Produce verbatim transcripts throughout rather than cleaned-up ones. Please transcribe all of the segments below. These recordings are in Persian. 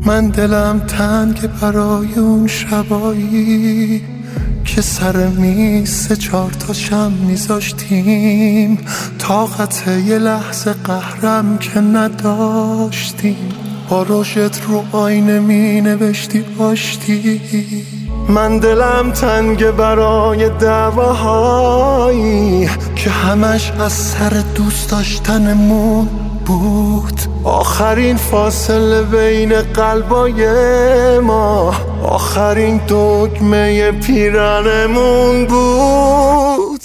من دلم تنگ برای اون شبایی که سر میز سه چهار تا شم میذاشتیم، طاقت یه لحظه قهرم که نداشتیم، با روشت رو آینه می نوشتی آشتی. من دلم تنگ برای دعواهایی که همش از سر دوست داشتنمون بود، آخرین فاصله بین قلبای ما، آخرین دگمه پیرنمون بود.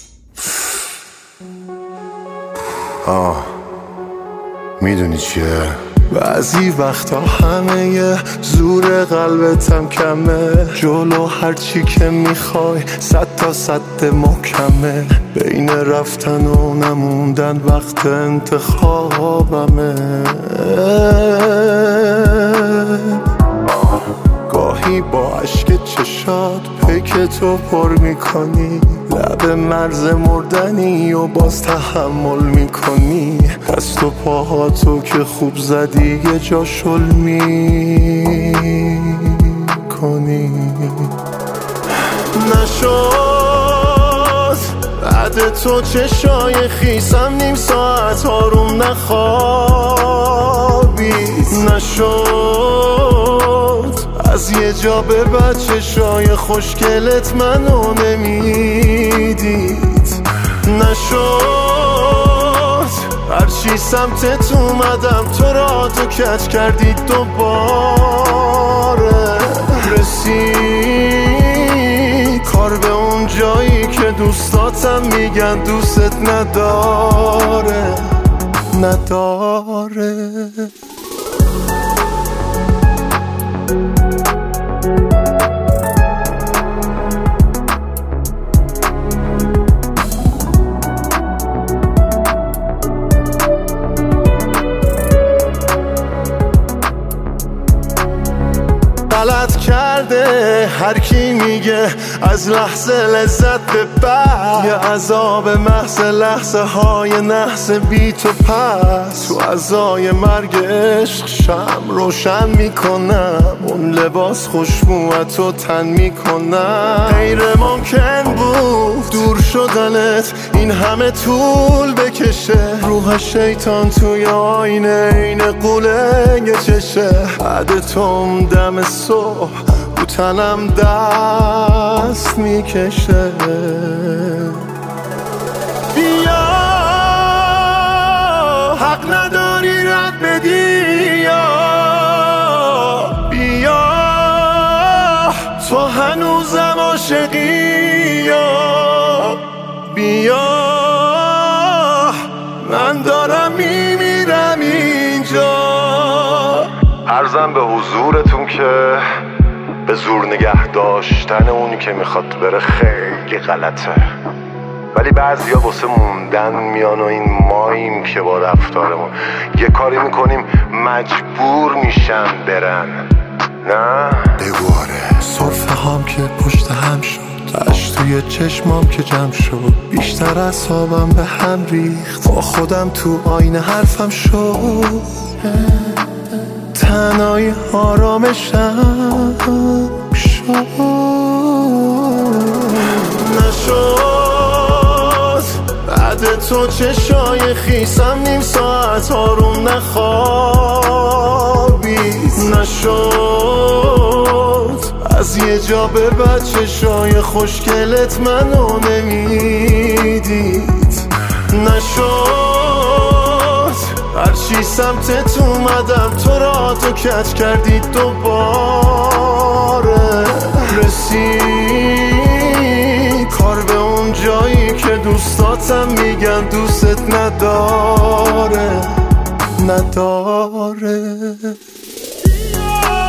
آه میدونی چیه؟ بعضی وقتا همه زور قلبتم کمه، جلو هرچی که میخوای صد تا صد محکمه، بین رفتن و نموندن وقت انتخابمه. گاهی با عشق چشات پیک تو پر میکنی، لب مرز مردنی و باز تحمل میکنی، دست و پاهاتو که خوب زدی یه جا شل میکنی. نشد بعد تو چشای خیسم نیم ساعت آروم نخوابید، نشد از یه جا به بعد چشای خوشگلت منو نمیدید، نشد هرچی سمتت اومدم تو را تو کج کردید دوباره، رسید کار به اون جایی که دوستاتم میگن دوستت نداره نداره. غلط کرده هر کی میگه از لحظه لذت به بعد، یه عذاب محض لحظه های نحس بی تو پس، تو عزای مرگ عشق شم روشن میکنم، اون لباس خوشبوتو تن میکنم. غیر ممکن بود دور شدنت این همه طول بکشه، روح شیطان توی آینه این قوله یه چشه، بعد توم دم صبح رو تنم دست میکشه. بیا حق نداری رد بدی، یا بیا تو هنوزم عاشقی، یا بیا من دارم میمیرم اینجا. عرضم به حضورتون که به زور نگه داشتن اونی که میخواد بره خیلی غلطه، ولی بعضیا واسه موندن میان و این ماییم که با رفتارمون یه کاری میکنیم مجبور میشن برن. نه بگواره صرفه هم که پشت هم شد، اش توی چشمام که جمع شد، بیشتر اعصابم به هم ریخت، با خودم تو آینه حرفم شد، تنهای آرامشم شد. نشد بعد تو چشای خیسم نیم ساعت آروم نخوابید، نشد از یه جا به بعد چشای خوشگلت منو نمیدید، نشد هرچی سمتت اومدم تو را تو کج کردید دوباره، رسید کار به اون جایی که دوستاتم میگن دوستت نداره نداره.